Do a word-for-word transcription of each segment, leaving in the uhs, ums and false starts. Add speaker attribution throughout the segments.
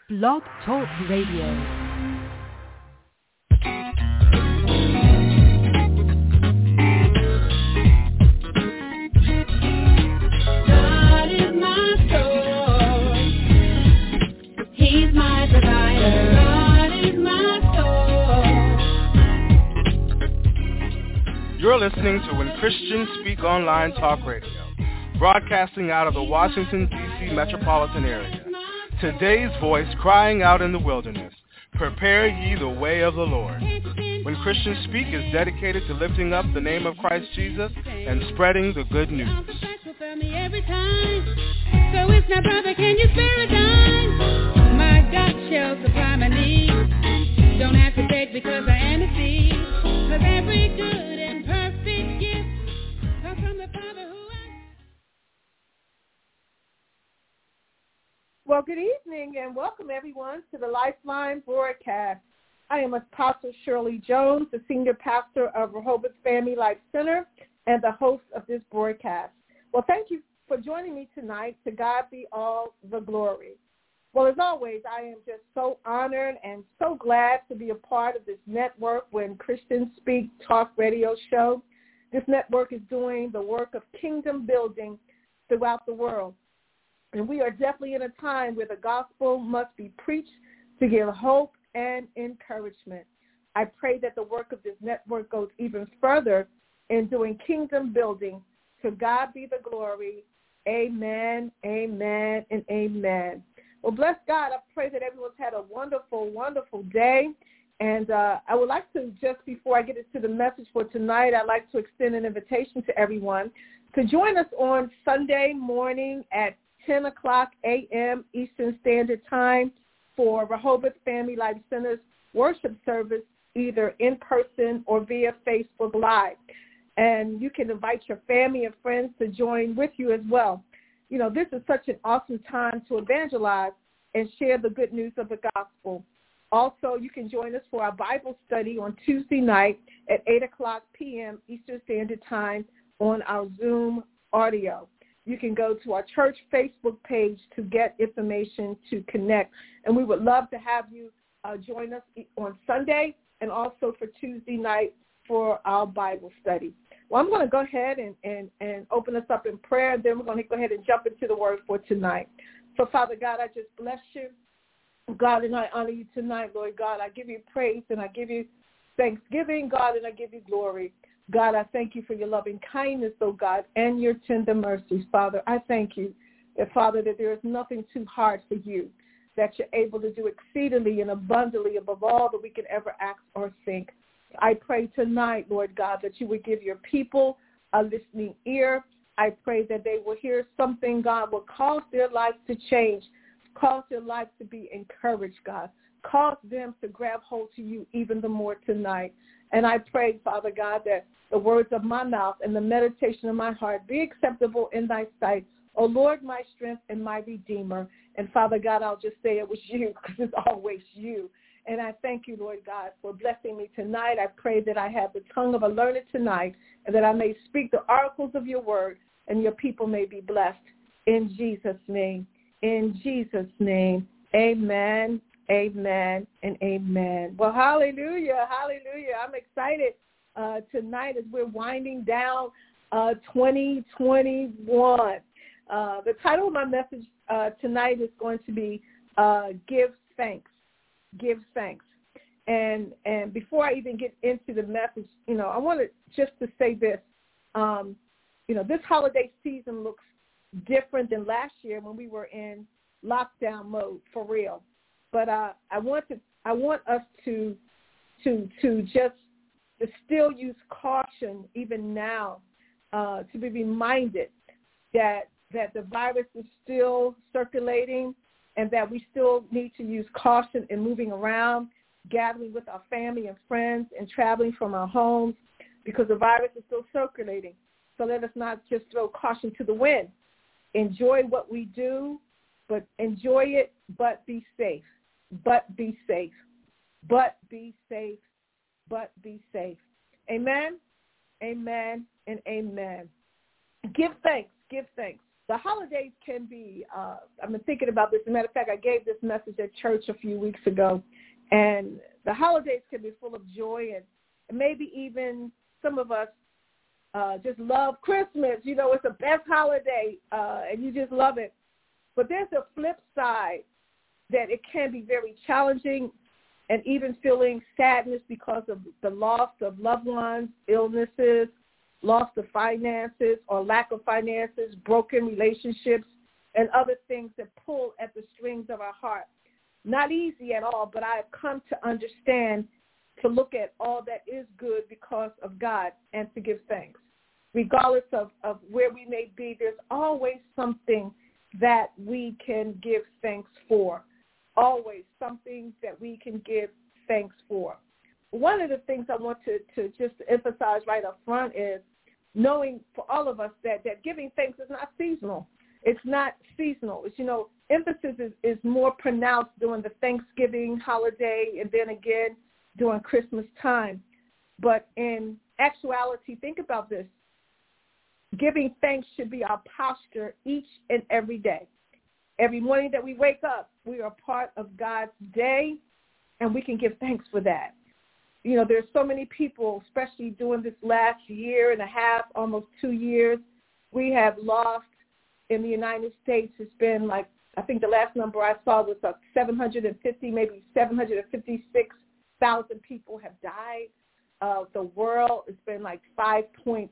Speaker 1: Blog Talk Radio.
Speaker 2: You're listening to When Christians Speak Online Talk Radio, broadcasting out of the Washington, D C metropolitan area. Today's voice crying out in the wilderness, prepare ye the way of the Lord. When Christians Speak is dedicated to lifting up the name of Christ Jesus and spreading the good news.
Speaker 3: Every time. So it's not, brother, can you spare a dime? My God shall supply my needs. Don't have to beg because I am a seed. Cause every good and perfect gift comes from the Father who I...
Speaker 4: Well, good evening and welcome everyone to the Lifeline broadcast. I am Apostle Shirley Jones, the senior pastor of Rehoboth Family Life Center and the host of this broadcast. Well, thank you for joining me tonight. To God be all the glory. Well, as always, I am just so honored and so glad to be a part of this network When Christians Speak Talk Radio show. This network is doing the work of kingdom building throughout the world. And we are definitely in a time where the gospel must be preached to give hope and encouragement. I pray that the work of this network goes even further in doing kingdom building. To God be the glory. Amen, amen, and amen. Well, bless God. I pray that everyone's had a wonderful, wonderful day. And uh, I would like to, just before I get into the message for tonight, I'd like to extend an invitation to everyone to join us on Sunday morning at ten o'clock a.m. Eastern Standard Time for Rehoboth Family Life Center's worship service, either in person or via Facebook Live. And you can invite your family and friends to join with you as well. You know, this is such an awesome time to evangelize and share the good news of the gospel. Also, you can join us for our Bible study on Tuesday night at eight o'clock p.m. Eastern Standard Time on our Zoom audio. You can go to our church Facebook page to get information to connect. And we would love to have you uh, join us on Sunday and also for Tuesday night for our Bible study. Well, I'm going to go ahead and, and, and open us up in prayer, and then we're going to go ahead and jump into the word for tonight. So, Father God, I just bless you. God, and I honor you tonight, Lord God. I give you praise, and I give you thanksgiving, God, and I give you glory. God, I thank you for your loving kindness, oh God, and your tender mercies, Father. I thank you that, Father, that there is nothing too hard for you, that you're able to do exceedingly and abundantly above all that we can ever ask or think. I pray tonight, Lord God, that you would give your people a listening ear. I pray that they will hear something, God, will cause their lives to change, cause their lives to be encouraged, God. Cause them to grab hold to you even the more tonight. And I pray, Father God, that the words of my mouth and the meditation of my heart be acceptable in thy sight. O Lord, my strength and my redeemer. And Father God, I'll just say it was you because it's always you. And I thank you, Lord God, for blessing me tonight. I pray that I have the tongue of a learned tonight and that I may speak the oracles of your word and your people may be blessed. In Jesus' name, in Jesus' name, amen, amen, and amen. Well, hallelujah, hallelujah. I'm excited uh, tonight as we're winding down uh, twenty twenty-one. Uh, the title of my message uh, tonight is going to be uh, Give Thanks. Give thanks. And and before I even get into the message, you know, I wanted just to say this. Um, you know, this holiday season looks different than last year when we were in lockdown mode for real. But uh, I want to I want us to to to just to still use caution even now, uh, to be reminded that that the virus is still circulating, and that we still need to use caution in moving around, gathering with our family and friends, and traveling from our homes because the virus is still circulating. So let us not just throw caution to the wind. Enjoy what we do, but enjoy it, but be safe. But be safe. But be safe. But be safe. Amen, amen, and amen. Give thanks. Give thanks. the holidays can be, uh, I've been thinking about this. As a matter of fact, I gave this message at church a few weeks ago, and the holidays can be full of joy, and, and maybe even some of us uh, just love Christmas. You know, it's the best holiday, uh, and you just love it. But there's a flip side that it can be very challenging, and even feeling sadness because of the loss of loved ones, illnesses, loss of finances or lack of finances, broken relationships, and other things that pull at the strings of our heart. Not easy at all, but I have come to understand to look at all that is good because of God and to give thanks. Regardless of, of where we may be, there's always something that we can give thanks for. Always something that we can give thanks for. One of the things I want to, to just emphasize right up front is knowing for all of us that, that giving thanks is not seasonal. It's not seasonal. It's, you know, emphasis is, is more pronounced during the Thanksgiving holiday and then again during Christmas time. But in actuality, think about this. Giving thanks should be our posture each and every day. Every morning that we wake up, we are part of God's day, and we can give thanks for that. You know, there's so many people, especially during this last year and a half, almost two years, we have lost in the United States. It's been like, I think the last number I saw was like seven hundred fifty, maybe seven hundred fifty-six thousand people have died. Uh, the world, it's been like five point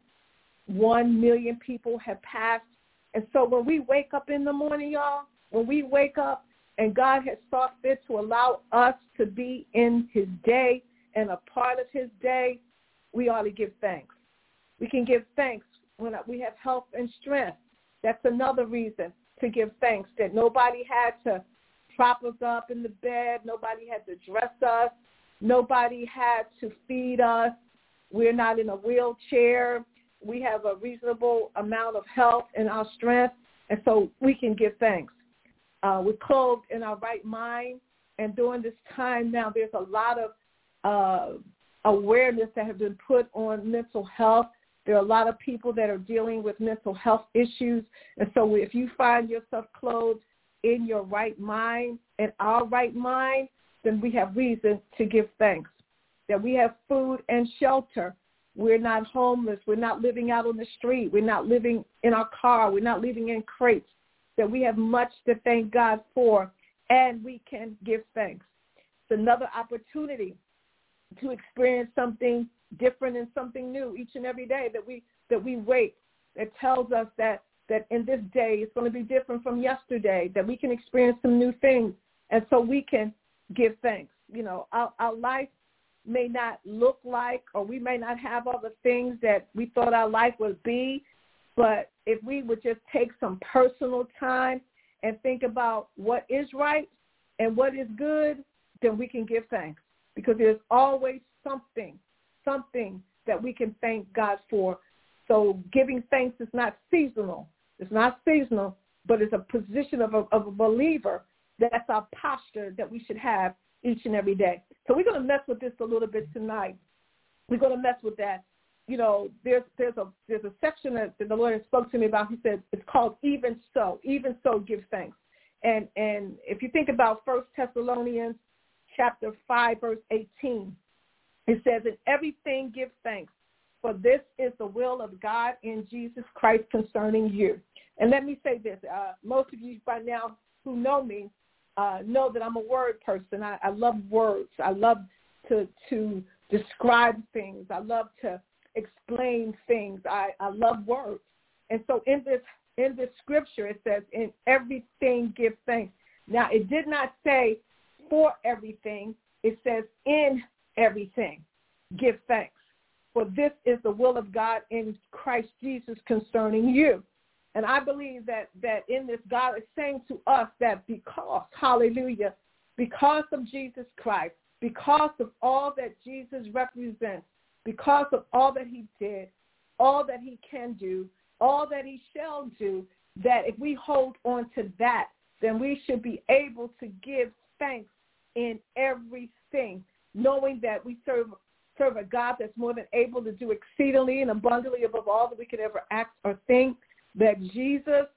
Speaker 4: one million people have passed. And so when we wake up in the morning, y'all, when we wake up and God has saw fit to allow us to be in his day and a part of his day, we ought to give thanks. We can give thanks when we have health and strength. That's another reason to give thanks, that nobody had to prop us up in the bed. Nobody had to dress us. Nobody had to feed us. We're not in a wheelchair. We have a reasonable amount of health and our strength, and so we can give thanks. Uh, we're clothed in our right mind, and during this time now, there's a lot of uh, awareness that has been put on mental health. There are a lot of people that are dealing with mental health issues, and so if you find yourself clothed in your right mind and our right mind, then we have reason to give thanks. That we have food and shelter. We're not homeless. We're not living out on the street. We're not living in our car. We're not living in crates. That we have much to thank God for, and we can give thanks. It's another opportunity to experience something different and something new each and every day that we that we wait. That tells us that, that in this day it's going to be different from yesterday, that we can experience some new things, and so we can give thanks. You know, our, our life may not look like, or we may not have all the things that we thought our life would be, but if we would just take some personal time and think about what is right and what is good, then we can give thanks, because there's always something, something that we can thank God for. So giving thanks is not seasonal. It's not seasonal, but it's a position of a, of a believer. That's our posture that we should have each and every day. So we're going to mess with this a little bit tonight. We're going to mess with that. You know, there's there's a there's a section that, that the Lord spoke to me about. He said it's called Even So. Even so, give thanks. And and if you think about First Thessalonians chapter five, verse eighteen, it says, "In everything give thanks, for this is the will of God in Jesus Christ concerning you." And let me say this. Uh, most of you by now who know me uh, know that I'm a word person. I, I love words. I love to to describe things. I love to explain things. I, I love words. And so in this in this scripture, it says, in everything give thanks. Now, it did not say for everything. It says in everything give thanks. For this is the will of God in Christ Jesus concerning you. And I believe that, that in this, God is saying to us that because, hallelujah, because of Jesus Christ, because of all that Jesus represents, because of all that he did, all that he can do, all that he shall do, that if we hold on to that, then we should be able to give thanks in everything, knowing that we serve, serve a God that's more than able to do exceedingly and abundantly above all that we could ever ask or think, that Jesus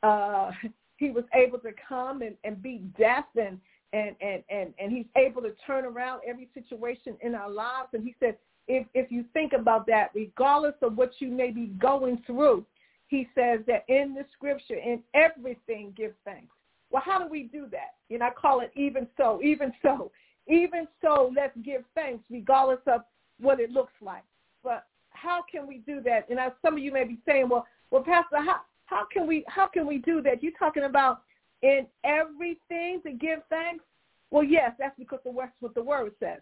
Speaker 4: uh, he was able to come and, and be deaf, and, and, and, and, and he's able to turn around every situation in our lives. And he said, if, if you think about that, regardless of what you may be going through, he says that in the scripture, in everything, give thanks. Well, how do we do that? You know, I call it even so, even so. Even so, let's give thanks regardless of what it looks like. But how can we do that? And as some of you may be saying, well, well, Pastor, how, how can we how can we do that? You're talking about in everything to give thanks? Well, yes, that's because of what the word says.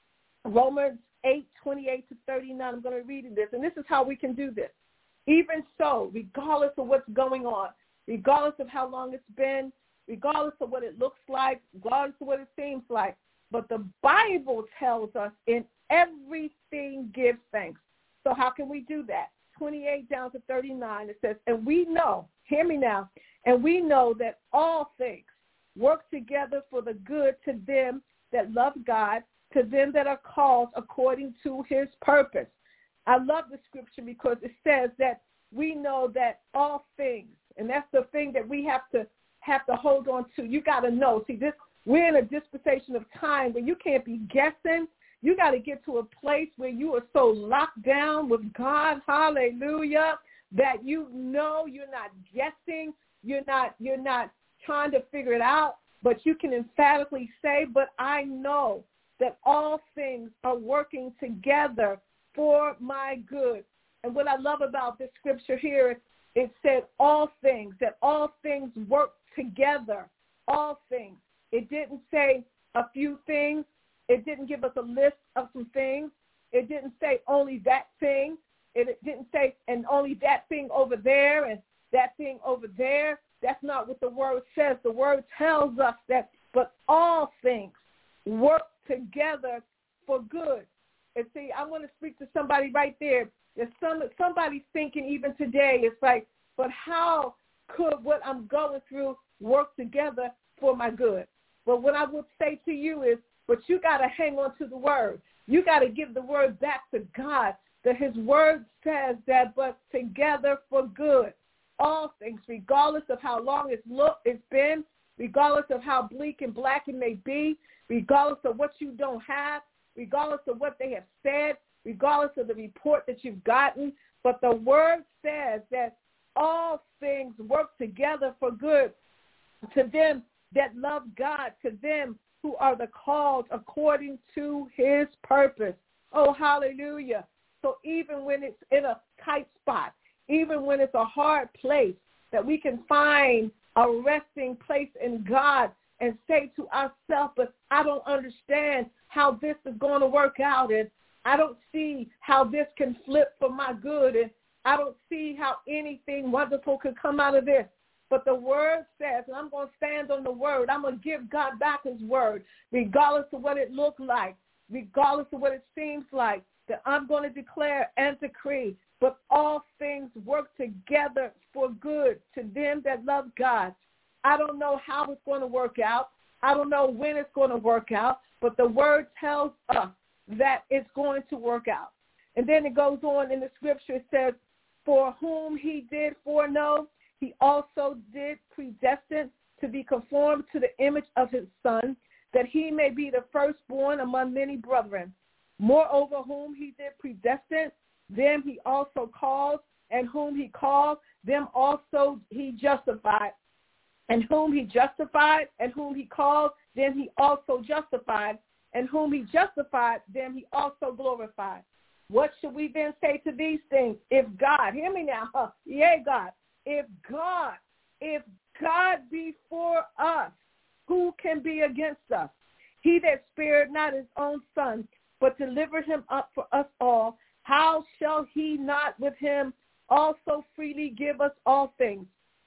Speaker 4: Romans eight, twenty-eight to thirty-nine, I'm going to read this. And this is how we can do this. Even so, regardless of what's going on, regardless of how long it's been, regardless of what it looks like, regardless of what it seems like, but the Bible tells us in everything give thanks. So how can we do that? twenty-eight down to thirty-nine, it says, and we know, hear me now, and we know that all things work together for the good to them that love God, to them that are called according to his purpose. I love the scripture because it says that we know that all things, and that's the thing that we have to have to hold on to. You got to know. See, this we're in a dispensation of time where you can't be guessing. You got to get to a place where you are so locked down with God, hallelujah, that you know you're not guessing, you're not you're not trying to figure it out, but you can emphatically say, but I know that all things are working together for my good. And what I love about this scripture here, it said all things, that all things work together, all things. It didn't say a few things. It didn't give us a list of some things. It didn't say only that thing. It didn't say and only that thing over there and that thing over there. That's not what the word says. The word tells us that, but all things work together for good. And see, I want to speak to somebody right there. There's some somebody's thinking even today, it's like, but how could what I'm going through work together for my good? But what I would say to you is, but you got to hang on to the word. You got to give the word back to God, that his word says that, but together for good. All things, regardless of how long it's, look, it's been, regardless of how bleak and black it may be, regardless of what you don't have, regardless of what they have said, regardless of the report that you've gotten. But the word says that all things work together for good to them that love God, to them who are the called according to his purpose. Oh, hallelujah. So even when it's in a tight spot, even when it's a hard place, that we can find a resting place in God and say to ourselves, but I don't understand how this is going to work out, and I don't see how this can flip for my good, and I don't see how anything wonderful could come out of this. But the word says, and I'm going to stand on the word, I'm going to give God back his word, regardless of what it looked like, regardless of what it seems like, that I'm going to declare and decree, but all things work together for good to them that love God. I don't know how it's going to work out. I don't know when it's going to work out, but the word tells us that it's going to work out. And then it goes on in the scripture, it says, for whom he did foreknow, he also did predestine to be conformed to the image of his Son, that he may be the firstborn among many brethren. Moreover, whom he did predestine, them he also called, and whom he called, them also he justified. And whom he justified, and whom he called, then he also justified. And whom he justified, them he also glorified. What should we then say to these things? If God, hear me now, huh? Yea, God, if God, if God be for us, who can be against us? He that spared not his own Son, but delivered him up for us all, how shall he not with him also freely give us all things?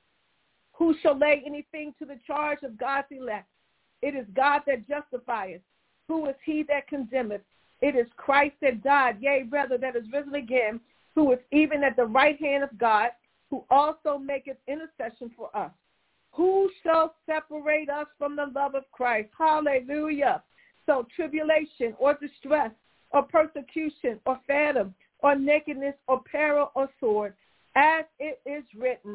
Speaker 4: Who shall lay anything to the charge of God's elect? It is God that justifieth. Who is he that condemneth? It is Christ that died, yea, rather that is risen again, who is even at the right hand of God, who also maketh intercession for us. Who shall separate us from the love of Christ? Hallelujah. So tribulation or distress or persecution or famine or nakedness or peril or sword, as it is written,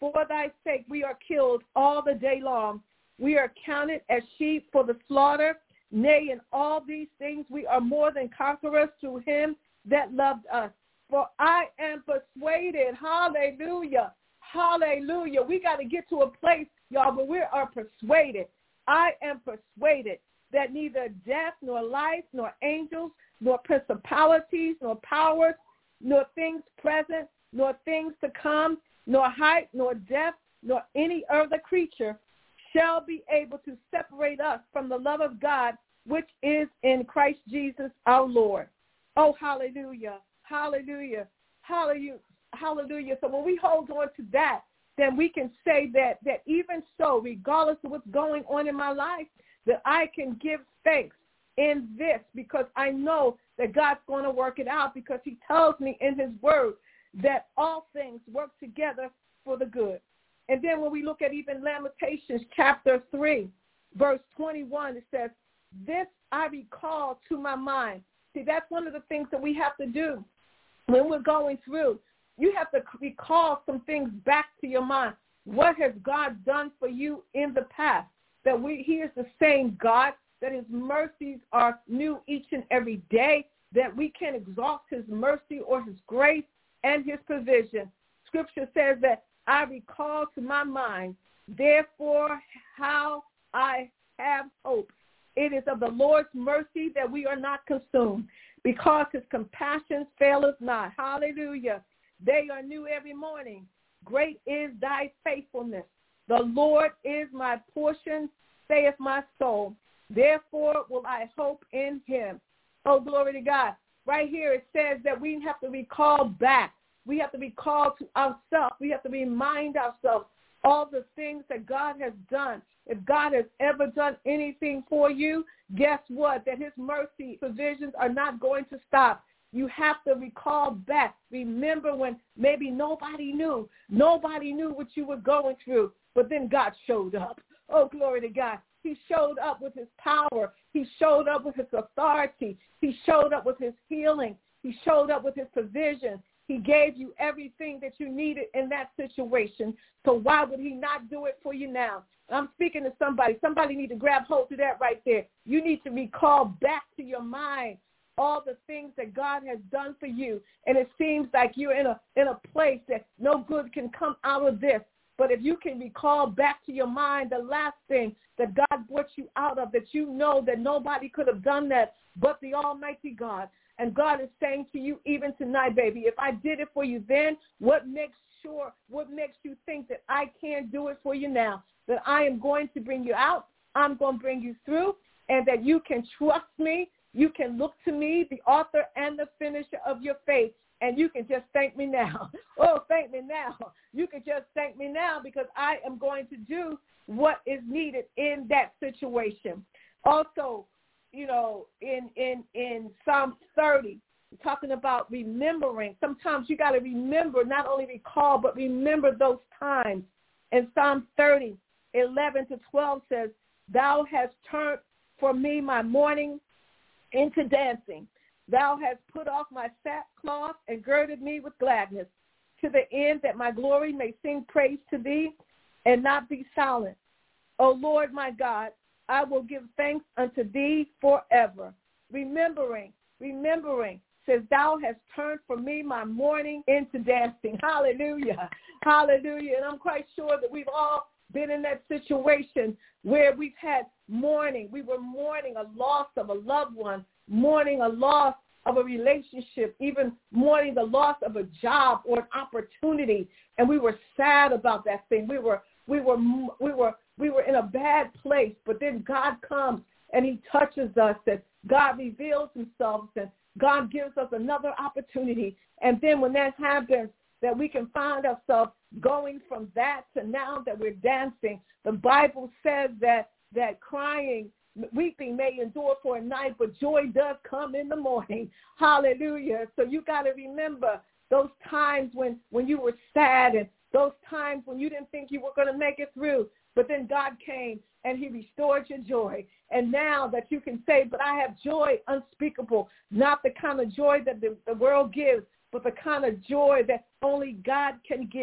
Speaker 4: For thy sake we are killed all the day long. We are counted as sheep for the slaughter. Nay, in all these things we are more than conquerors through him that loved us. For I am persuaded, hallelujah, hallelujah. We got to get to a place, y'all, where we are persuaded. I am persuaded that neither death nor life nor angels nor principalities nor powers nor things present nor things to come nor height nor depth nor any other creature shall be able to separate us from the love of God which is in Christ Jesus our Lord. Oh, hallelujah, hallelujah, hallelujah, hallelujah. So when we hold on to that, then we can say that, that even so, regardless of what's going on in my life, that I can give thanks in this because I know that God's going to work it out because he tells me in his word that all things work together for the good. And then when we look at even Lamentations chapter three, verse twenty-one, it says, this I recall to my mind. See, that's one of the things that we have to do when we're going through. You have to recall some things back to your mind. What has God done for you in the past? That we, he is the same God, that his mercies are new each and every day, that we can exalt his mercy or his grace and his provision. Scripture says that I recall to my mind, therefore, how I have hope. It is of the Lord's mercy that we are not consumed, because his compassions fail us not. Hallelujah. They are new every morning. Great is thy faithfulness. The Lord is my portion, saith my soul. Therefore will I hope in him. Oh, glory to God. Right here it says that we have to recall back. We have to recall to ourselves. We have to remind ourselves all the things that God has done. If God has ever done anything for you, guess what? That his mercy provisions are not going to stop. You have to recall back. Remember when maybe nobody knew. Nobody knew what you were going through, but then God showed up. Oh, glory to God. He showed up with his power. He showed up with his authority. He showed up with his healing. He showed up with his provision. He gave you everything that you needed in that situation. So why would he not do it for you now? I'm speaking to somebody. Somebody need to grab hold of that right there. You need to recall back to your mind all the things that God has done for you. And it seems like you're in a in a place that no good can come out of this. But if you can recall back to your mind the last thing that God brought you out of, that you know that nobody could have done that but the Almighty God. And God is saying to you even tonight, baby, if I did it for you then, what makes sure, what makes you think that I can't do it for you now? That I am going to bring you out, I'm going to bring you through, and that you can trust me. You can look to me, the author and the finisher of your faith, and you can just thank me now. Oh, thank me now. You can just thank me now because I am going to do what is needed in that situation. Also, you know, in, in, in Psalm thirty, talking about remembering. Sometimes you got to remember, not only recall, but remember those times. In Psalm thirty, eleven to twelve says, thou hast turned for me my mourning into dancing. Thou hast put off my sackcloth and girded me with gladness, to the end that my glory may sing praise to thee and not be silent. O Lord my God, I will give thanks unto thee forever. Remembering, remembering, says, thou hast turned for me my mourning into dancing. Hallelujah. Hallelujah. And I'm quite sure that we've all been in that situation where we've had mourning. We were mourning a loss of a loved one, mourning a loss of a relationship, even mourning the loss of a job or an opportunity. And we were sad about that thing. We were, we were, we were, we were in a bad place, but then God comes and he touches us, and God reveals himself, and God gives us another opportunity. And then when that happens, that we can find ourselves going from that to now that we're dancing. The Bible says that that crying, weeping may endure for a night, but joy does come in the morning. Hallelujah. So you got to remember those times when, when you were sad, and those times when you didn't think you were going to make it through, but then God came and he restored your joy. And now that you can say, but I have joy unspeakable, not the kind of joy that the, the world gives, but the kind of joy that only God can give.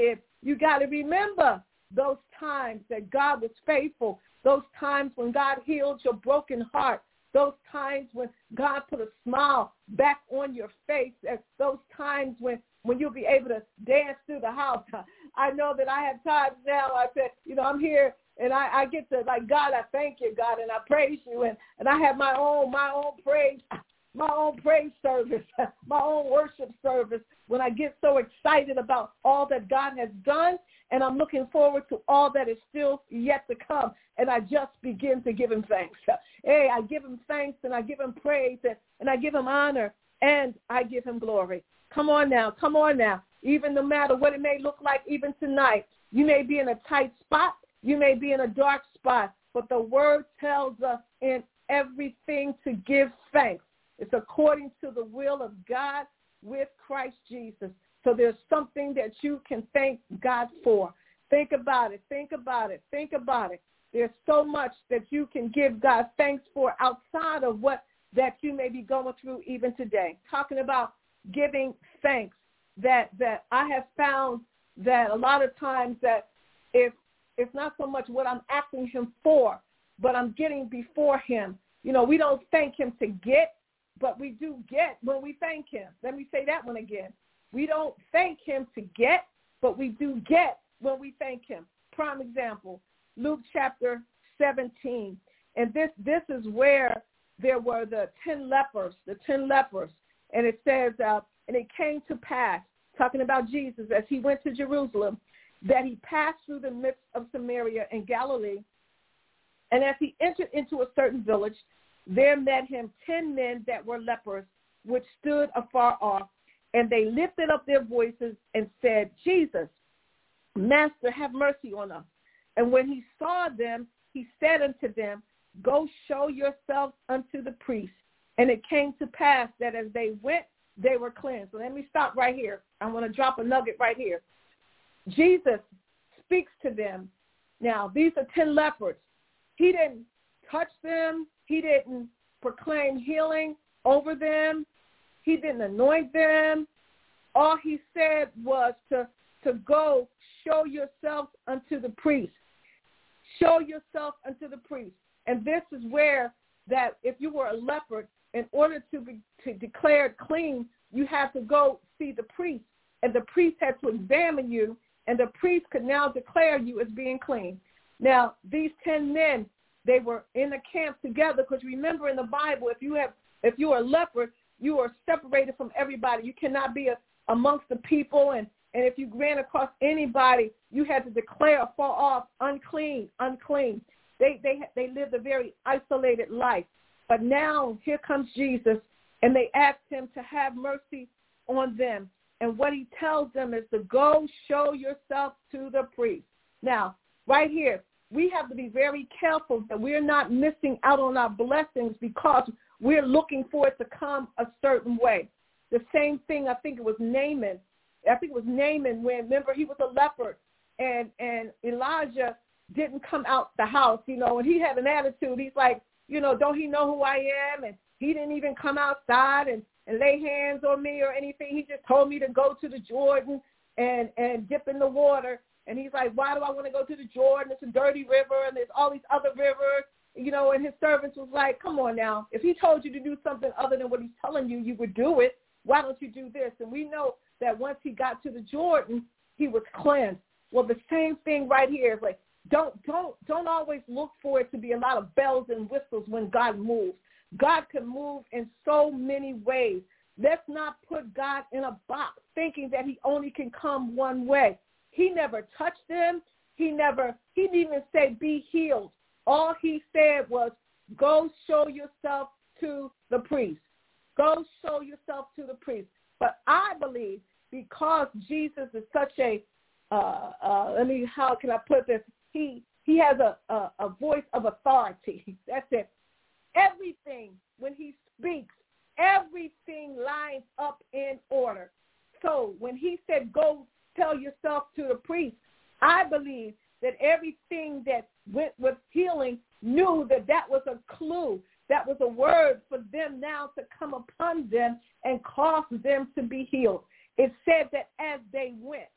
Speaker 4: You got to remember those times that God was faithful, those times when God healed your broken heart, those times when God put a smile back on your face, those times when, when you'll be able to dance through the house. I know that I have times now I said, you know, I'm here and I, I get to, like, God, I thank you, God, and I praise you. And, and I have my own, my own praise, my own praise service, my own worship service when I get so excited about all that God has done. And I'm looking forward to all that is still yet to come. And I just begin to give him thanks. Hey, I give him thanks and I give him praise and, and I give him honor and I give him glory. Come on now. Come on now. Even no matter what it may look like, even tonight, you may be in a tight spot. You may be in a dark spot. But the word tells us in everything to give thanks. It's according to the will of God with Christ Jesus. So there's something that you can thank God for. Think about it. Think about it. Think about it. There's so much that you can give God thanks for outside of what that you may be going through even today. Talking about giving thanks, that that I have found that a lot of times that if it's not so much what I'm asking him for, but I'm getting before him. You know, we don't thank him to get, but we do get when we thank him. Let me say that one again. We don't thank him to get, but we do get when we thank him. Prime example, Luke chapter seventeen. And this, this is where there were the ten lepers, the ten lepers. And it says, uh, and it came to pass, talking about Jesus, as he went to Jerusalem, that he passed through the midst of Samaria and Galilee. And as he entered into a certain village, there met him ten men that were lepers, which stood afar off. And they lifted up their voices and said, Jesus, Master, have mercy on us. And when he saw them, he said unto them, go show yourselves unto the priest. And it came to pass that as they went, they were cleansed. So let me stop right here. I want to drop a nugget right here. Jesus speaks to them. Now, these are ten lepers. He didn't touch them. He didn't proclaim healing over them. He didn't anoint them. All he said was to, to go show yourself unto the priest. Show yourself unto the priest. And this is where that if you were a leper, in order to be to declare clean, you have to go see the priest. And the priest had to examine you, and the priest could now declare you as being clean. Now, these ten men, they were in the camp together, because remember in the Bible, if you have if you are a leper, you are separated from everybody. You cannot be a, amongst the people, and, and if you ran across anybody, you had to declare far off, unclean, unclean. They they they lived a very isolated life. But now here comes Jesus, and they asked him to have mercy on them. And what he tells them is to go show yourself to the priest. Now, right here, we have to be very careful that we're not missing out on our blessings because we're looking for it to come a certain way. The same thing, I think it was Naaman. I think it was Naaman when, remember, he was a leper, and, and Elijah didn't come out the house, you know, and he had an attitude. He's like, you know, don't he know who I am? And he didn't even come outside and, and lay hands on me or anything. He just told me to go to the Jordan and, and dip in the water. And he's like, why do I want to go to the Jordan? It's a dirty river, and there's all these other rivers, you know, and his servants was like, come on now. If he told you to do something other than what he's telling you, you would do it. Why don't you do this? And we know that once he got to the Jordan, he was cleansed. Well, the same thing right here is like, don't, don't, don't always look for it to be a lot of bells and whistles when God moves. God can move in so many ways. Let's not put God in a box thinking that he only can come one way. He never touched them. He never, he didn't even say be healed. All he said was go show yourself to the priest. Go show yourself to the priest. But I believe because Jesus is such a, uh, uh, let me, how can I put this? He he has a, a, a voice of authority. That's it. Everything, when he speaks, everything lines up in order. So when he said go tell yourself to the priest, I believe that everything that went with healing knew that that was a clue. That was a word for them now to come upon them and cause them to be healed. It said that as they went.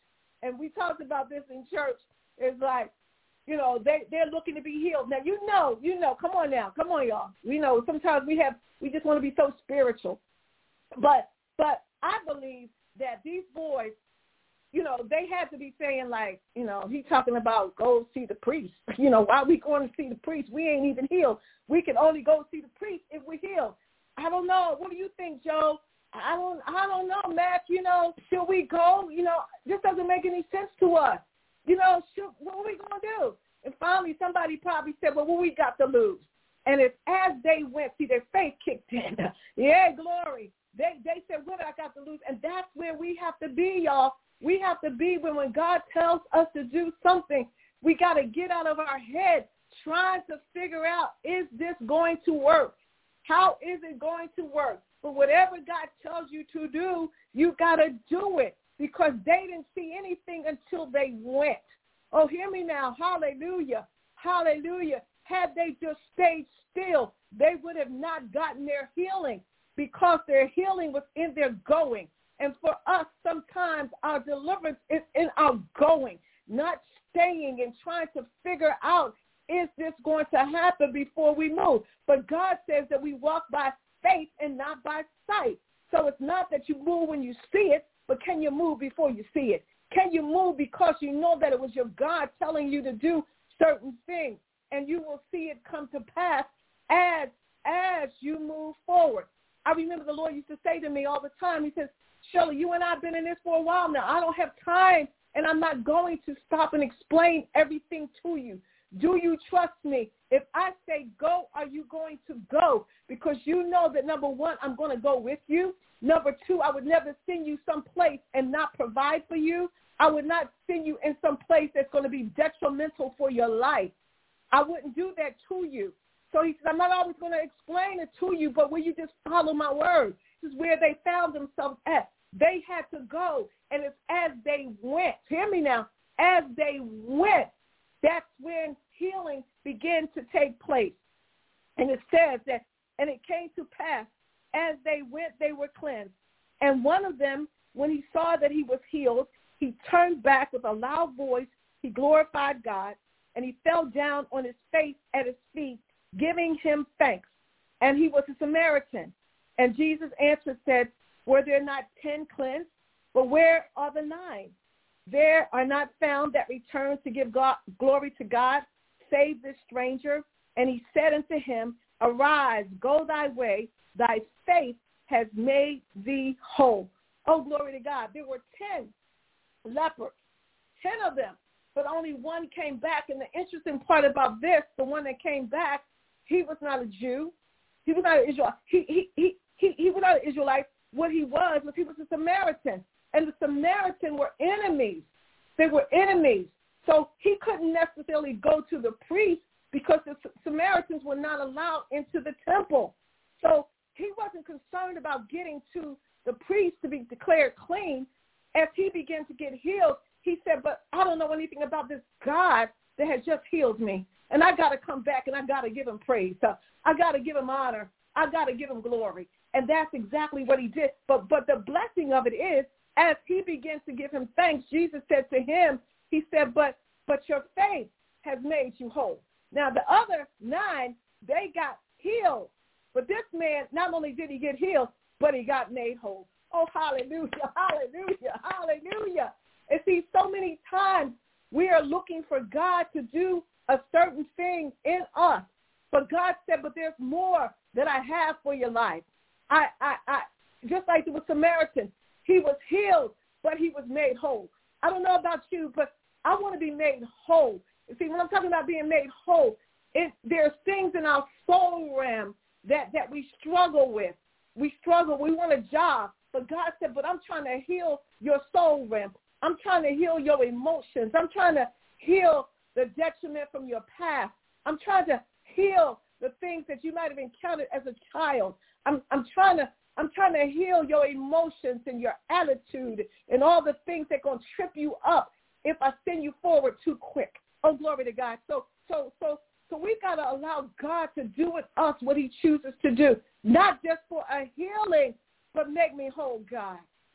Speaker 4: and we talked about this in church, it's like, you know, they, they're looking to be healed. Now, you know, you know, come on now. Come on, y'all. We know sometimes we have, we just want to be so spiritual. But, but I believe that these boys, you know, they had to be saying like, you know, he's talking about go see the priest. You know, why are we going to see the priest? We ain't even healed. We can only go see the priest if we're healed. I don't know. What do you think, Joe? I don't, I don't know, Matt. You know, should we go? You know, this doesn't make any sense to us. You know, should, what are we going to do? And finally, somebody probably said, well, what we got to lose? And it's as they went, see, their faith kicked in. Yeah, glory. They they said, what I got to lose? And that's where we have to be, y'all. We have to be when, when God tells us to do something, we got to get out of our head trying to figure out, is this going to work? How is it going to work? But whatever God tells you to do, you got to do it because they didn't see anything until they went. Oh, hear me now. Hallelujah. Hallelujah. Had they just stayed still, they would have not gotten their healing because their healing was in their going. And for us, sometimes our deliverance is in our going, not staying and trying to figure out, is this going to happen before we move? But God says that we walk by faith and not by sight. So it's not that you move when you see it, but can you move before you see it? Can you move because you know that it was your God telling you to do certain things, and you will see it come to pass as, as you move forward. I remember the Lord used to say to me all the time, he says, Shirley, you and I have been in this for a while now. I don't have time, and I'm not going to stop and explain everything to you. Do you trust me? If I say go, are you going to go? Because you know that, number one, I'm going to go with you. Number two, I would never send you someplace and not provide for you. I would not send you in some place that's going to be detrimental for your life. I wouldn't do that to you. So he said, I'm not always going to explain it to you, but will you just follow my word? This is where they found themselves at. They had to go, and it's as they went. Hear me now. As they went, that's when healing began to take place. And it says that, and it came to pass, as they went, they were cleansed. And one of them, when he saw that he was healed, he turned back with a loud voice. He glorified God, and he fell down on his face at his feet, giving him thanks. And he was a Samaritan. And Jesus answered, said, were there not ten cleansed? But where are the nine? There are not found that return to give God, glory to God, save this stranger. And he said unto him, arise, go thy way, thy faith has made thee whole. Oh, glory to God. There were ten lepers, ten of them, but only one came back. And the interesting part about this, the one that came back, he was not a Jew. He was not an Israelite. He, he, he, he, he was not an Israelite. What he was was he was a Samaritan. And the Samaritan were enemies. They were enemies. So he couldn't necessarily go to the priest because the Samaritans were not allowed into the temple. So he wasn't concerned about getting to the priest to be declared clean. As he began to get healed, he said, but I don't know anything about this God that has just healed me. And I got to come back and I got to give him praise. So I got to give him honor. I got to give him glory. And that's exactly what he did. But but the blessing of it is, as he begins to give him thanks, Jesus said to him, he said, but but your faith has made you whole. Now, the other nine, they got healed. But this man, not only did he get healed, but he got made whole. Oh, hallelujah, hallelujah, hallelujah. And see, so many times we are looking for God to do a certain thing in us. But God said, but there's more that I have for your life. I, I, I, just like the Samaritan, he was healed, but he was made whole. I don't know about you, but I want to be made whole. You see, when I'm talking about being made whole, it, there's things in our soul realm that, that we struggle with. We struggle. We want a job. But God said, but I'm trying to heal your soul realm. I'm trying to heal your emotions. I'm trying to heal the detriment from your past. I'm trying to heal the things that you might have encountered as a child. I'm, I'm trying to I'm trying to heal your emotions and your attitude and all the things that are going to trip you up if I send you forward too quick. Oh, glory to God. So so so so we've got to allow God to do with us what he chooses to do, not just for a healing, but make me whole, God.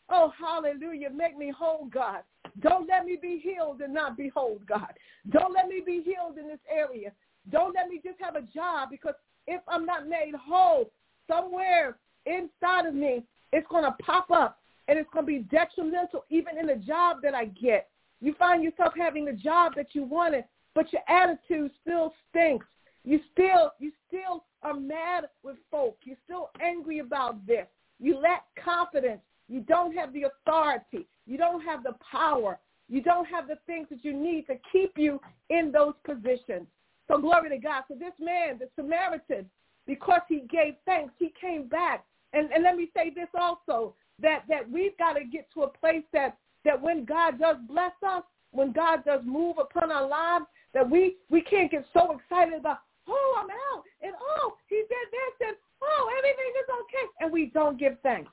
Speaker 4: Oh, hallelujah. Make me whole, God. Don't let me be healed and not be whole, God. Don't let me be healed in this area. Don't let me just have a job, because if I'm not made whole, somewhere inside of me, it's going to pop up, and it's going to be detrimental even in the job that I get. You find yourself having the job that you wanted, but your attitude still stinks. You still, you still are mad with folk. You're still angry about this. You lack confidence. You don't have the authority. You don't have the power. You don't have the things that you need to keep you in those positions. So glory to God. So this man, the Samaritan, because he gave thanks, he came back. And, and let me say this also, that, that we've got to get to a place that, that when God does bless us, when God does move upon our lives, that we, we can't get so excited about, oh, I'm out, and oh, he did this, and oh, everything is okay. And we don't give thanks.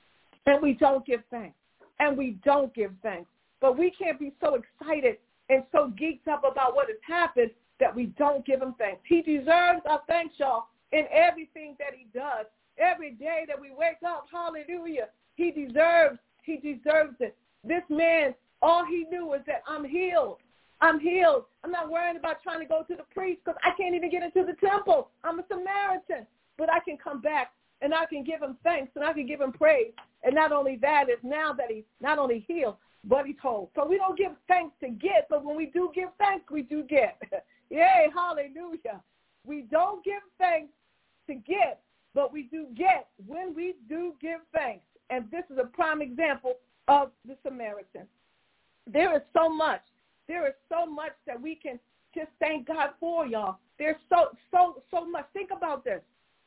Speaker 4: And we don't give thanks. And we don't give thanks. But we can't be so excited and so geeked up about what has happened that we don't give him thanks. He deserves our thanks, y'all, in everything that he does. Every day that we wake up, hallelujah, he deserves, he deserves it. This man, all he knew was that I'm healed. I'm healed. I'm not worrying about trying to go to the priest because I can't even get into the temple. I'm a Samaritan. But I can come back and I can give him thanks and I can give him praise. And not only that, is now that he's not only healed, but he's whole. So we don't give thanks to get, but when we do give thanks, we do get. Yay, hallelujah. We don't give thanks to get, but we do get when we do give thanks. And this is a prime example of the Samaritan. There is so much. There is so much that we can just thank God for, y'all. There's so, so, so much. Think about this.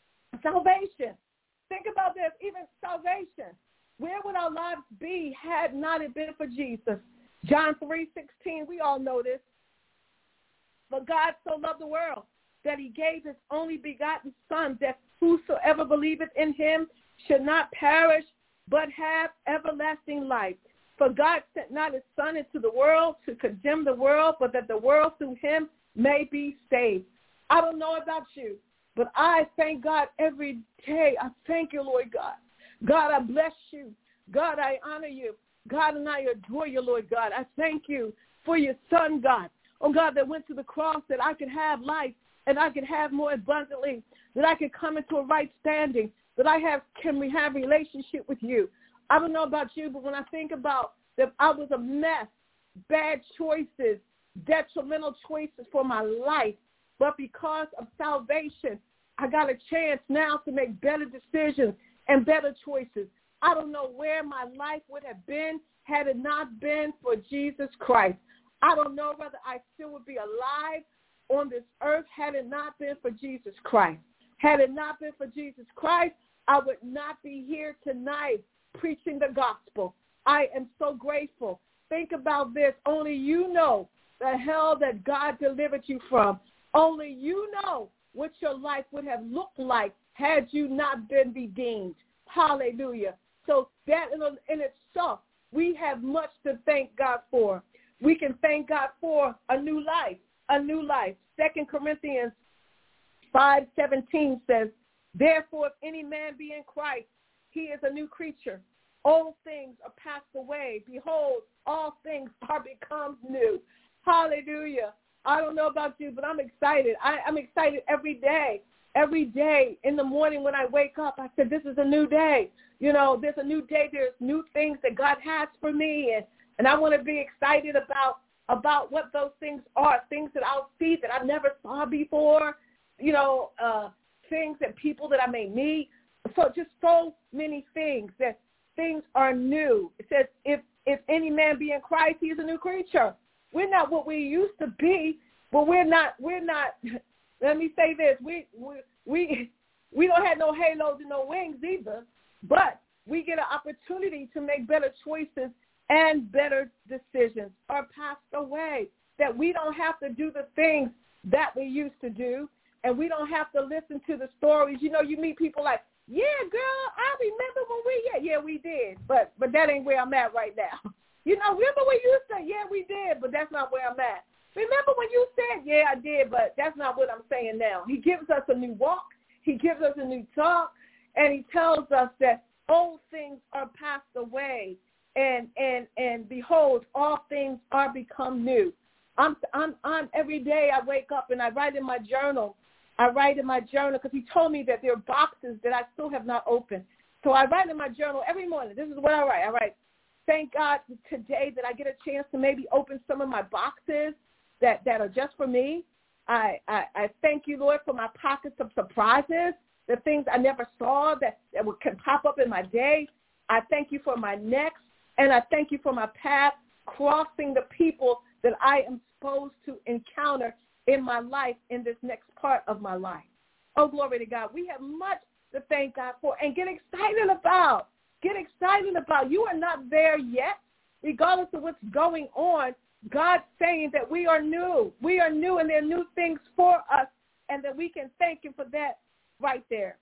Speaker 4: Salvation. Think about this, even salvation. Where would our lives be had not it been for Jesus? John three sixteen, we all know this. But God so loved the world that he gave his only begotten Son, that whosoever believeth in him should not perish, but have everlasting life. For God sent not his Son into the world to condemn the world, but that the world through him may be saved. I don't know about you, but I thank God every day. I thank you, Lord God. God, I bless you. God, I honor you. God, and I adore you, Lord God. I thank you for your Son, God. Oh, God, that went to the cross that I could have life and I could have more abundantly, that I could come into a right standing, that I have can we have a relationship with you. I don't know about you, but when I think about that I was a mess, bad choices, detrimental choices for my life, but because of salvation, I got a chance now to make better decisions and better choices. I don't know where my life would have been had it not been for Jesus Christ. I don't know whether I still would be alive on this earth had it not been for Jesus Christ. Had it not been for Jesus Christ, I would not be here tonight preaching the gospel. I am so grateful. Think about this. Only you know the hell that God delivered you from. Only you know what your life would have looked like had you not been redeemed. Hallelujah. So that in, in itself, we have much to thank God for. We can thank God for a new life, a new life. Second Corinthians five seventeen says, therefore, if any man be in Christ, he is a new creature. Old things are passed away. Behold, all things are become new. Hallelujah. I don't know about you, but I'm excited. I, I'm excited every day. Every day in the morning when I wake up, I said, this is a new day. You know, there's a new day. There's new things that God has for me. And, and I want to be excited about, about what those things are, things that I'll see that I never saw before, you know, uh, things that people that I may meet. So just so many things that things are new. It says, if, if any man be in Christ, he is a new creature. We're not what we used to be, but we're not, we're not, let me say this, we, we, we, we don't have no halos and no wings either, but we get an opportunity to make better choices and better decisions are passed away, that we don't have to do the things that we used to do, and we don't have to listen to the stories. You know, you meet people like, yeah, girl, I remember when we, yeah, yeah, we did, but but that ain't where I'm at right now. You know, remember when you said, yeah, we did, but that's not where I'm at. Remember when you said, yeah, I did, but that's not what I'm saying now. He gives us a new walk. He gives us a new talk, and he tells us that old things are passed away, and and and behold, all things are become new. I'm I'm I'm every day I wake up and I write in my journal. I write in my journal because he told me that there are boxes that I still have not opened. So I write in my journal every morning. This is what I write. I write, thank God today that I get a chance to maybe open some of my boxes that, that are just for me. I, I, I thank you, Lord, for my pockets of surprises, the things I never saw that, that can pop up in my day. I thank you for my next, and I thank you for my path, crossing the people that I am supposed to encounter in my life in this next part of my life. Oh, glory to God. We have much to thank God for and get excited about. Get excited about. You are not there yet. Regardless of what's going on, God's saying that we are new. We are new, and there are new things for us, and that we can thank him for that right there.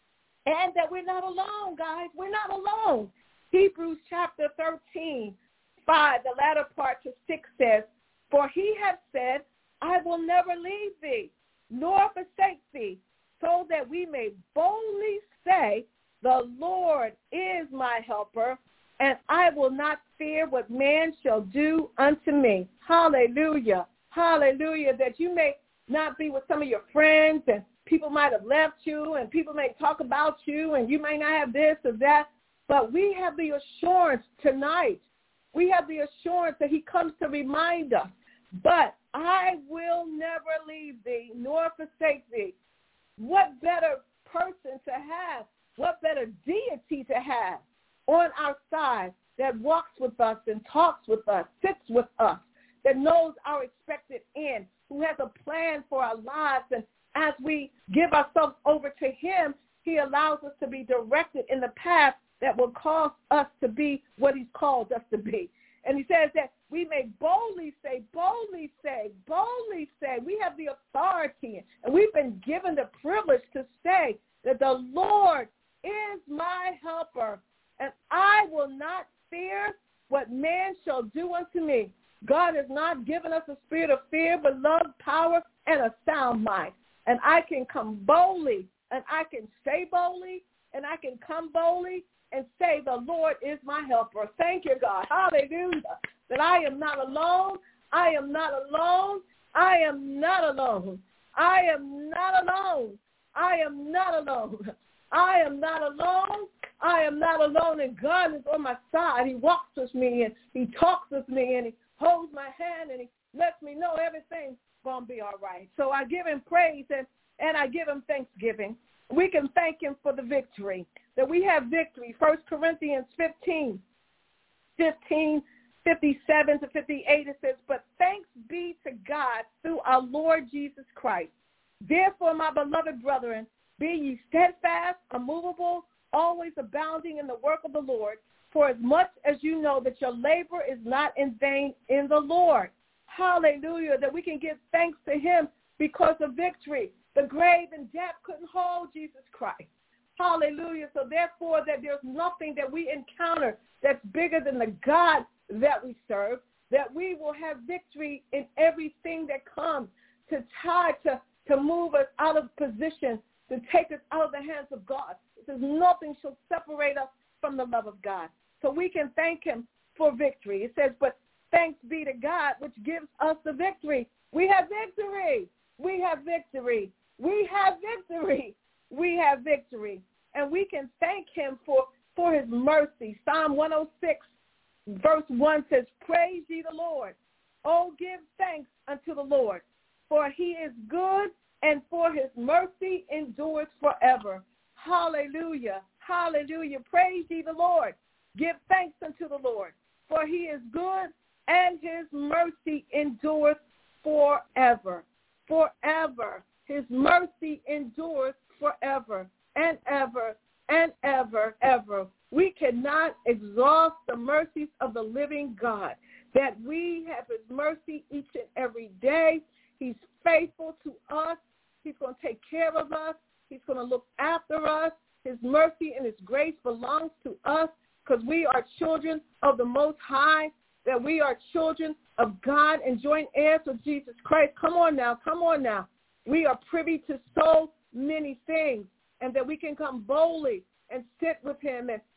Speaker 4: And that we're not alone, guys. We're not alone. Hebrews chapter thirteen, five, the latter part to six says, for he has said, I will never leave thee, nor forsake thee, so that we may boldly say, the Lord is my helper, and I will not fear what man shall do unto me. Hallelujah. Hallelujah. That you may not be with some of your friends, and people might have left you, and people may talk about you, and you may not have this or that, but we have the assurance tonight. We have the assurance that he comes to remind us, but I will never leave thee nor forsake thee. What better person to have, what better deity to have on our side that walks with us and talks with us, sits with us, that knows our expected end, who has a plan for our lives. And as we give ourselves over to him, he allows us to be directed in the path that will cause us to be what he's called us to be. And he says that we may boldly say, boldly say, boldly say, we have the authority, and we've been given the privilege to say that the Lord is my helper, and I will not fear what man shall do unto me. God has not given us a spirit of fear, but love, power, and a sound mind. And I can come boldly, and I can say boldly, and I can come boldly and say, the Lord is my helper. Thank you, God. Hallelujah. That I am not alone. I am not alone. I am not alone. I am not alone. I am not alone. I am not alone. I am not alone. And God is on my side. He walks with me, and he talks with me, and he holds my hand, and he lets me know everything's going to be all right. So I give him praise, and, and I give him thanksgiving. We can thank him for the victory, that we have victory. First Corinthians fifteen, fifteen, fifty-seven to fifty-eight, it says, but thanks be to God through our Lord Jesus Christ. Therefore, my beloved brethren, be ye steadfast, immovable, always abounding in the work of the Lord, for as much as you know that your labor is not in vain in the Lord. Hallelujah, that we can give thanks to him because of victory. The grave and death couldn't hold Jesus Christ. Hallelujah. So therefore, that there's nothing that we encounter that's bigger than the God that we serve, that we will have victory in everything that comes to try to, to move us out of position, to take us out of the hands of God. It says nothing shall separate us from the love of God. So we can thank him for victory. It says, but thanks be to God, which gives us the victory. We have victory. We have victory. We have victory. We have victory. And we can thank him for, for his mercy. Psalm one oh six, verse one says, praise ye the Lord. Oh, give thanks unto the Lord, for he is good, and for his mercy endures forever. Hallelujah. Hallelujah. Praise ye the Lord. Give thanks unto the Lord, for he is good, and his mercy endures forever. Forever. His mercy endures forever and ever and ever, ever. We cannot exhaust the mercies of the living God, that we have his mercy each and every day. He's faithful to us. He's going to take care of us. He's going to look after us. His mercy and his grace belongs to us because we are children of the Most High, that we are children of God and joint heirs with Jesus Christ. Come on now. Come on now. We are privy to so many things, and that we can come boldly and sit with him and,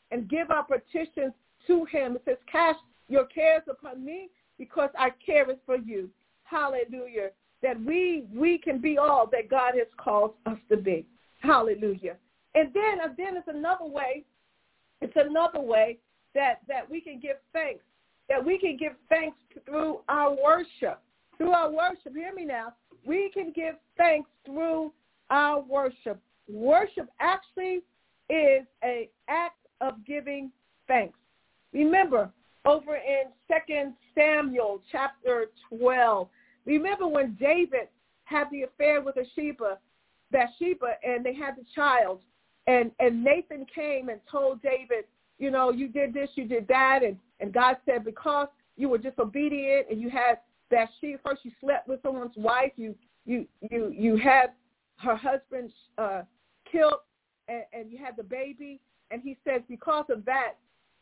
Speaker 4: and give our petitions to him. It says, cast your cares upon me because I care for you. Hallelujah. That we we can be all that God has called us to be. Hallelujah. And then, and then it's another way, it's another way that, that we can give thanks, that we can give thanks through our worship. Through our worship, hear me now, we can give thanks through our worship. Worship actually is an act of giving thanks. Remember, over in Second Samuel chapter twelve, remember when David had the affair with Bathsheba, Bathsheba, and they had the child, and, and Nathan came and told David, you know, you did this, you did that, and, and God said because you were disobedient and you had Bathsheba, first you slept with someone's wife, you you you you had her husband uh, killed, and, and you had the baby, and he says because of that,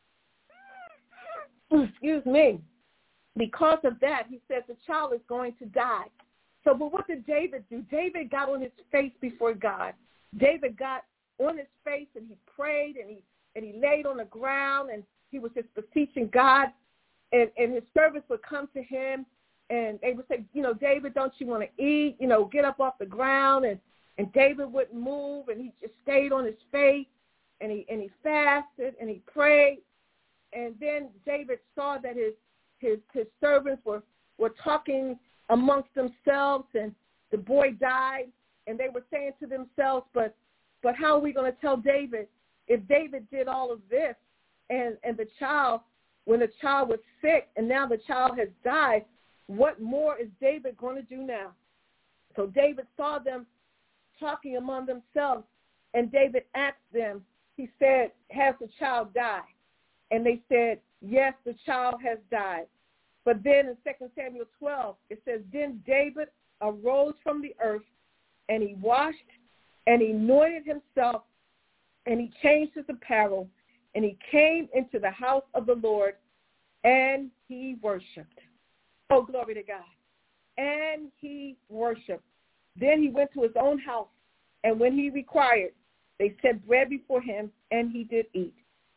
Speaker 4: excuse me, because of that, he says the child is going to die. So, but what did David do? David got on his face before God. David got on his face and he prayed and he and he laid on the ground and he was just beseeching God, and, and his servants would come to him and they would say, you know, David, don't you want to eat? You know, get up off the ground. And, and David wouldn't move, and he just stayed on his face, and he and he fasted and he prayed. And then David saw that his his his servants were, were talking amongst themselves, and the boy died, and they were saying to themselves, but but how are we going to tell David if David did all of this and, and the child, when the child was sick and now the child has died, what more is David going to do now? So David saw them talking among themselves, and David asked them, he said, has the child died? And they said, yes, the child has died. But then in Second Samuel twelve, it says, then David arose from the earth, and he washed, and he anointed himself, and he changed his apparel, and he came into the house of the Lord, and he worshiped. Oh, glory to God. And he worshiped. Then he went to his own house, and when he required, they set bread before him, and he did eat.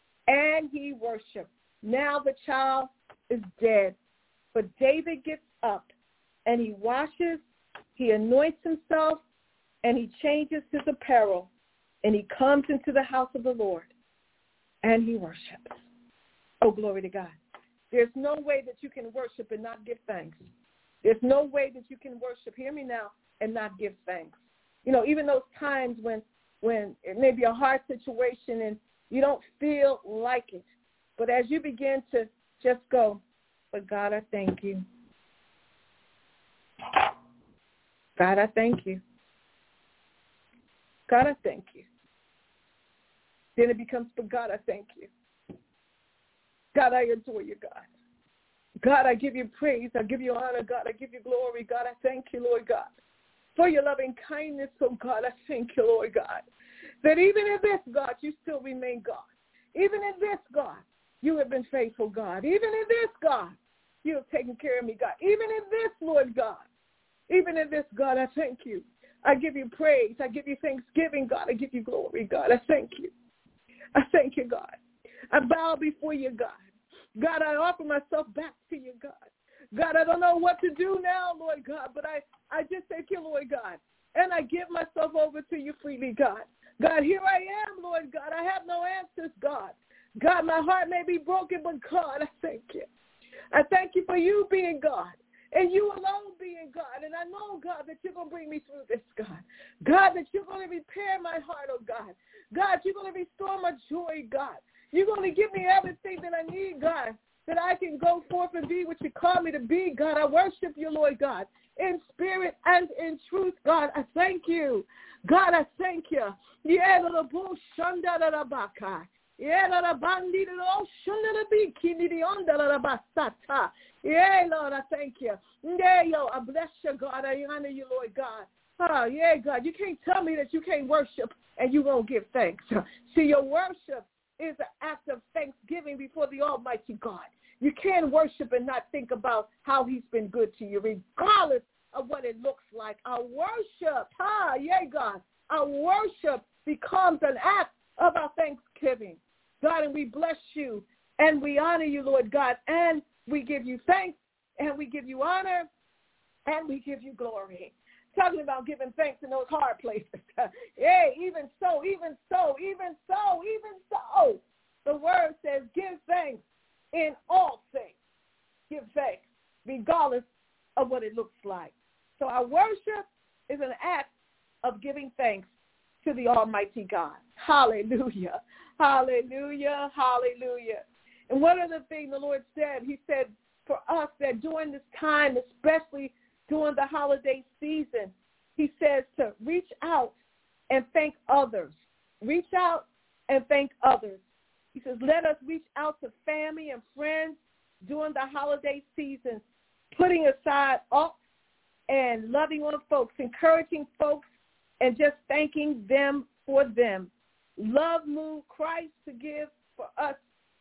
Speaker 4: And he worshiped. Now the child is dead. But David gets up, and he washes, he anoints himself, and he changes his apparel, and he comes into the house of the Lord, and he worships. Oh, glory to God. There's no way that you can worship and not give thanks. There's no way that you can worship, hear me now, and not give thanks. You know, even those times when, when it may be a hard situation and you don't feel like it, but as you begin to just go, but God, I thank you. God, I thank you. God, I thank you. Then it becomes, but God, I thank you. God, I adore you, God. God, I give you praise. I give you honor. God, I give you glory. God, I thank you, Lord God, for your loving kindness. Oh, God, I thank you, Lord God, that even in this, God, you still remain God. Even in this, God, you have been faithful, God. Even in this, God, you have taken care of me, God. Even in this, Lord God, even in this, God, I thank you. I give you praise. I give you thanksgiving, God. I give you glory, God. I thank you. I thank you, God. I bow before you, God. God, I offer myself back to you, God. God, I don't know what to do now, Lord God, but I, I just thank you, Lord God. And I give myself over to you freely, God. God, here I am, Lord God. I have no answers, God. God, my heart may be broken, but God, I thank you. I thank you for you being God and you alone being God. And I know, God, that you're going to bring me through this, God. God, that you're going to repair my heart, oh God. God, you're going to restore my joy, God. You're going to give me everything that I need, God, that I can go forth and be what you call me to be, God. I worship you, Lord God, in spirit and in truth, God. I thank you. God, I thank you. Yeah, Lord, I thank you. Yeah, yo, I bless you, God. I honor you, Lord God. Oh, yeah, God, you can't tell me that you can't worship and you won't give thanks. See, your worship is an act of thanksgiving before the Almighty God. You can't worship and not think about how he's been good to you, regardless of what it looks like. Our worship, ah, yeah, God, our worship becomes an act of our thanksgiving. God, God, and we bless you, and we honor you, Lord God, and we give you thanks, and we give you honor, and we give you glory. Talking about giving thanks in those hard places. Hey, even so, even so, even so, even so. The word says give thanks in all things. Give thanks regardless of what it looks like. So our worship is an act of giving thanks to the Almighty God. Hallelujah. Hallelujah. Hallelujah. And one of the things the Lord said, he said for us that during this time, especially during the holiday season, he says to reach out and thank others. Reach out and thank others. He says, let us reach out to family and friends during the holiday season, putting aside all and loving on folks, encouraging folks, and just thanking them for them. Love moved Christ to give for us,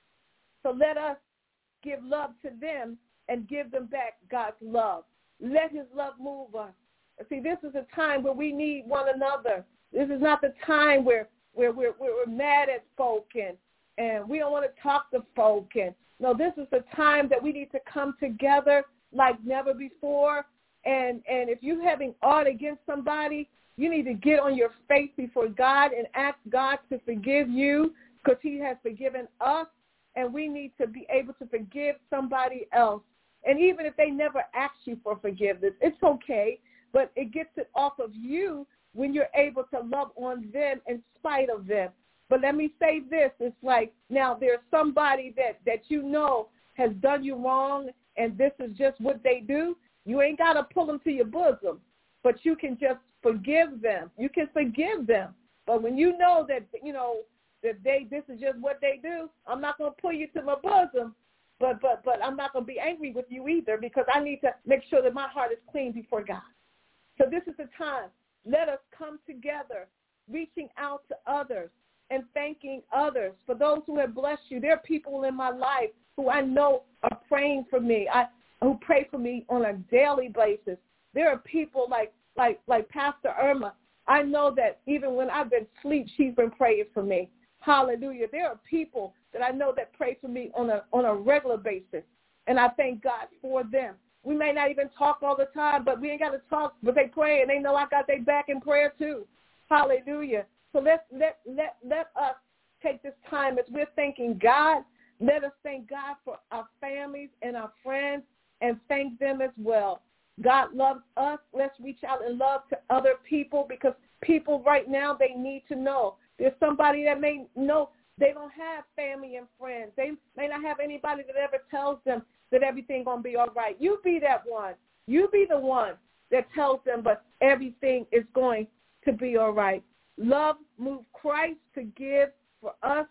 Speaker 4: so let us give love to them and give them back God's love. Let his love move us. See, this is a time where we need one another. This is not the time where, where we're, we're mad at folk and, and we don't want to talk to folk. And no, this is the time that we need to come together like never before. And, and if you're having aught against somebody, you need to get on your face before God and ask God to forgive you because he has forgiven us, and we need to be able to forgive somebody else. And even if they never ask you for forgiveness, it's okay, but it gets it off of you when you're able to love on them in spite of them. But let me say this, it's like now there's somebody that, that you know has done you wrong, and this is just what they do. You ain't got to pull them to your bosom, but you can just forgive them. You can forgive them. But when you know that, you know, that they this is just what they do, I'm not going to pull you to my bosom, but but but I'm not going to be angry with you either because I need to make sure that my heart is clean before God. So this is the time. Let us come together, reaching out to others and thanking others for those who have blessed you. There are people in my life who I know are praying for me, I, who pray for me on a daily basis. There are people like like like Pastor Irma. I know that even when I've been asleep, she's been praying for me. Hallelujah. There are people that I know that pray for me on a on a regular basis, and I thank God for them. We may not even talk all the time, but we ain't got to talk, but they pray, and they know I got their back in prayer too. Hallelujah. So let's let let let us take this time as we're thanking God. Let us thank God for our families and our friends and thank them as well. God loves us. Let's reach out and love to other people because people right now, they need to know. There's somebody that may know they don't have family and friends. They may not have anybody that ever tells them that everything's going to be all right. You be that one. You be the one that tells them, but everything is going to be all right. Love moved Christ to give for us,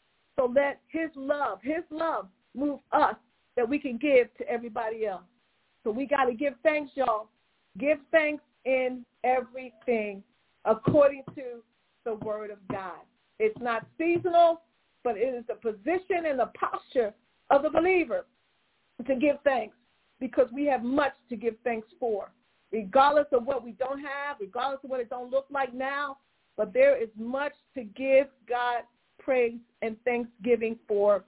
Speaker 4: so let his love, his love move us that we can give to everybody else. So we got to give thanks, y'all. Give thanks in everything according to the word of God. It's not seasonal, but it is the position and the posture of the believer to give thanks because we have much to give thanks for, regardless of what we don't have, regardless of what it don't look like now, but there is much to give God praise and thanksgiving for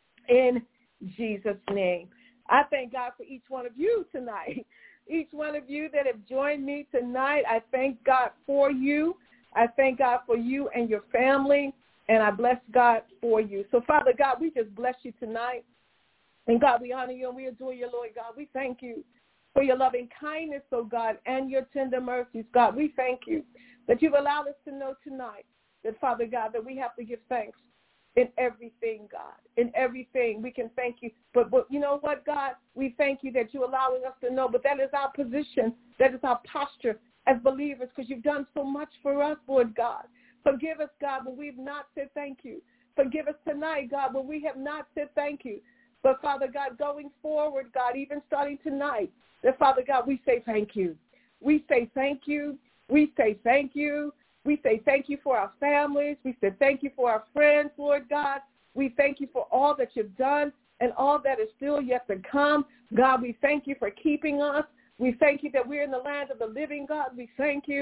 Speaker 4: in Jesus' name. I thank God for each one of you tonight. Each one of you that have joined me tonight, I thank God for you. I thank God for you and your family, and I bless God for you. So, Father God, we just bless you tonight. And, God, we honor you and we adore you, Lord God. We thank you for your loving kindness, oh God, and your tender mercies, God. We thank you that you've allowed us to know tonight that, Father God, that we have to give thanks in everything, God. In everything, we can thank you. But, but you know what, God? We thank you that you're allowing us to know, but that is our position. That is our posture as believers because you've done so much for us, Lord God. Forgive us, God, when we've not said thank you. Forgive us tonight, God, when we have not said thank you. But, Father God, going forward, God, even starting tonight, that, Father God, we say thank you. We say thank you. We say thank you. We say thank you for our families. We say thank you for our friends, Lord God. We thank you for all that you've done and all that is still yet to come. God, we thank you for keeping us. We thank you that we're in the land of the living, God. We thank you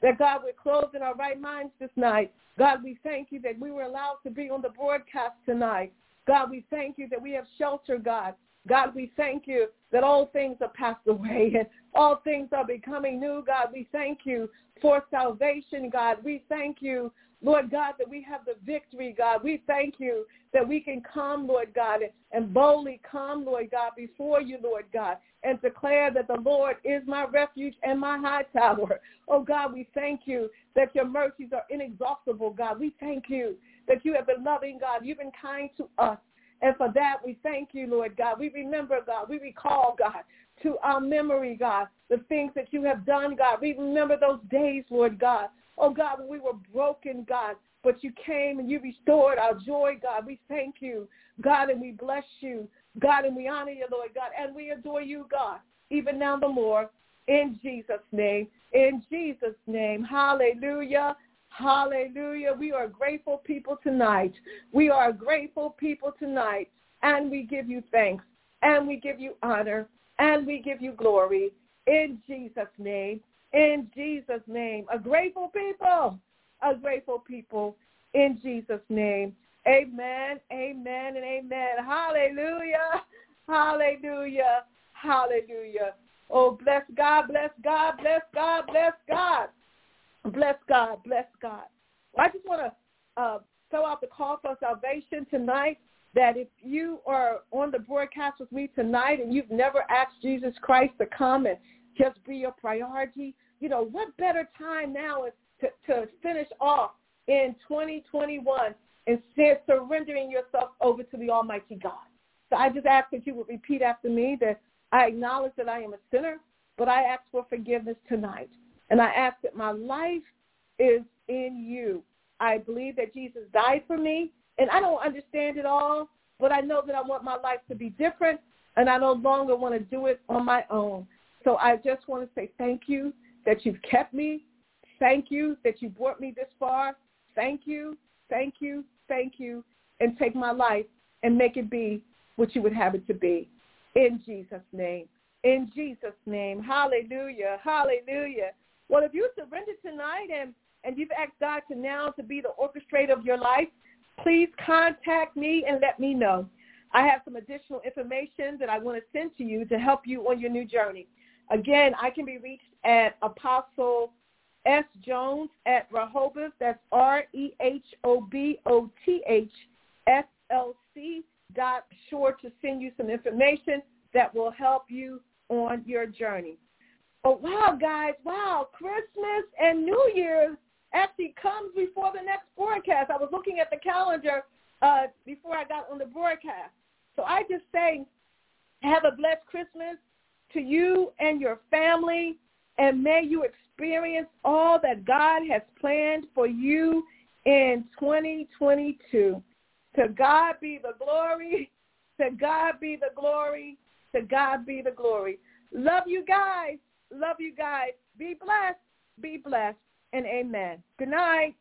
Speaker 4: that, God, we're clothed in our right minds this night. God, we thank you that we were allowed to be on the broadcast tonight. God, we thank you that we have shelter, God. God, we thank you that all things are passed away and all things are becoming new. God, we thank you for salvation, God. We thank you, Lord God, that we have the victory, God. We thank you that we can come, Lord God, and boldly come, Lord God, before you, Lord God, and declare that the Lord is my refuge and my high tower. Oh, God, we thank you that your mercies are inexhaustible, God. We thank you that you have been loving, God. You've been kind to us. And for that, we thank you, Lord God. We remember, God. We recall, God, to our memory, God, the things that you have done, God. We remember those days, Lord God. Oh, God, when we were broken, God, but you came and you restored our joy, God. We thank you, God, and we bless you, God, and we honor you, Lord God, and we adore you, God, even now the more, in Jesus' name, in Jesus' name. Hallelujah. Hallelujah. We are grateful people tonight. We are grateful people tonight, and we give you thanks, and we give you honor, and we give you glory in Jesus' name, in Jesus' name. A grateful people, a grateful people in Jesus' name. Amen, amen, and amen. Hallelujah, hallelujah, hallelujah. Oh, bless God, bless God, bless God, bless God. Bless God, bless God. Well, I just want to uh, throw out the call for salvation tonight, that if you are on the broadcast with me tonight and you've never asked Jesus Christ to come and just be your priority, you know, what better time now is to, to finish off in twenty twenty-one instead of surrendering yourself over to the Almighty God. So I just ask that you would repeat after me that I acknowledge that I am a sinner, but I ask for forgiveness tonight. And I ask that my life is in you. I believe that Jesus died for me, and I don't understand it all, but I know that I want my life to be different, and I no longer want to do it on my own. So I just want to say thank you that you've kept me. Thank you that you brought me this far. Thank you, thank you, thank you, and take my life and make it be what you would have it to be. In Jesus' name. In Jesus' name. Hallelujah, hallelujah. Well, if you surrendered tonight and, and you've asked God to now to be the orchestrator of your life, please contact me and let me know. I have some additional information that I want to send to you to help you on your new journey. Again, I can be reached at Apostle S. Jones at Rehoboth. That's R E H O B O T H S L C dot sure to send you some information that will help you on your journey. Oh, wow, guys, wow, Christmas and New Year's actually comes before the next broadcast. I was looking at the calendar uh, before I got on the broadcast. So I just say have a blessed Christmas to you and your family, and may you experience all that God has planned for you in twenty twenty-two. To God be the glory, to God be the glory, to God be the glory. Love you guys. Love you guys. Be blessed. Be blessed. And amen. Good night.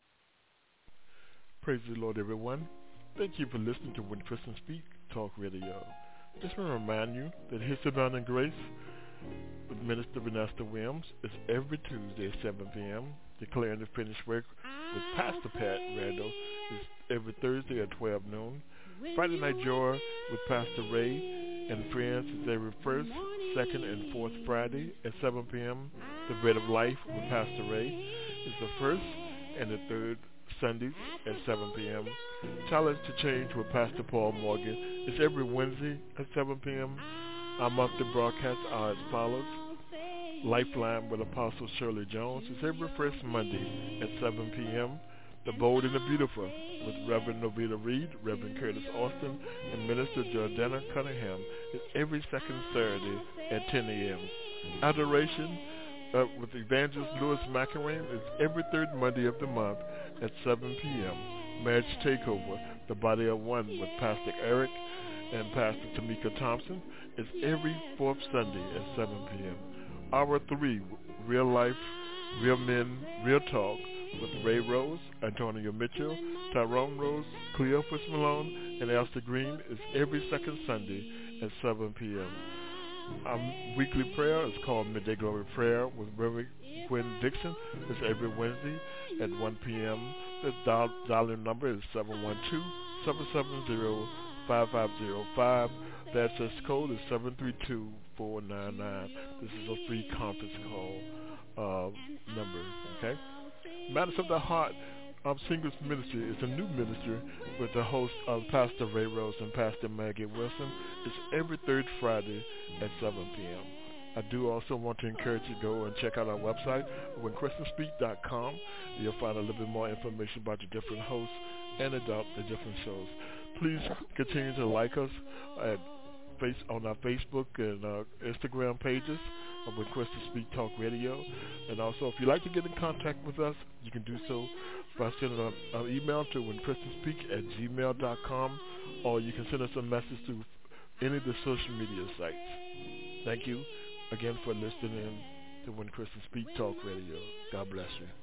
Speaker 5: Praise the Lord, everyone. Thank you for listening to When Christians Speak Talk Radio. Just want to remind you that His Abounding Grace with Minister Vanessa Williams is every Tuesday at seven p.m. Declaring the Finished Work with Pastor Pat Randall is every Thursday at twelve noon. Friday Night Joy with Pastor Ray and Friends is every first, second, and fourth Friday at seven p.m. The Bread of Life with Pastor Ray is the first and the third Sundays at seven p.m. Challenge to Change with Pastor Paul Morgan is every Wednesday at seven p.m. Our monthly broadcasts are as follows. Lifeline with Apostle Shirley Jones is every first Monday at seven p.m. The Bold and the Beautiful with Reverend Novita Reed, Reverend Curtis Austin, and Minister Jordana Cunningham is every second Saturday at ten a.m. Adoration uh, with Evangelist Louis McElwain is every third Monday of the month at seven p.m. Marriage Takeover, The Body of One with Pastor Eric and Pastor Tamika Thompson is every fourth Sunday at seven p.m. Hour three, Real Life, Real Men, Real Talk with Ray Rose, Antonio Mitchell, Tyrone Rose, Cleophas Malone, and Elster Green is every second Sunday at seven p.m. Um, weekly prayer is called Midday Glory Prayer with Reverend Gwen Dixon. It's every Wednesday at one p.m. The dial- dial-in number is seven one two, seven seven zero, five five zero five. The access code is seven three two, four nine nine. This is a free conference call uh, number, okay? Matters of the Heart um, Singles Ministry is a new ministry with the host of Pastor Ray Rose and Pastor Maggie Wilson. It's every third Friday at seven p.m. I do also want to encourage you to go and check out our website, when christian speak dot com. You'll find a little bit more information about the different hosts and about the different shows. Please continue to like us at face on our Facebook and uh, Instagram pages of When Christian Speak Talk Radio. And also, if you'd like to get in contact with us, you can do so by sending an, an email to when christian speak at gmail dot com, or you can send us a message through any of the social media sites. Thank you again for listening in to When Christian Speak Talk Radio. God bless you.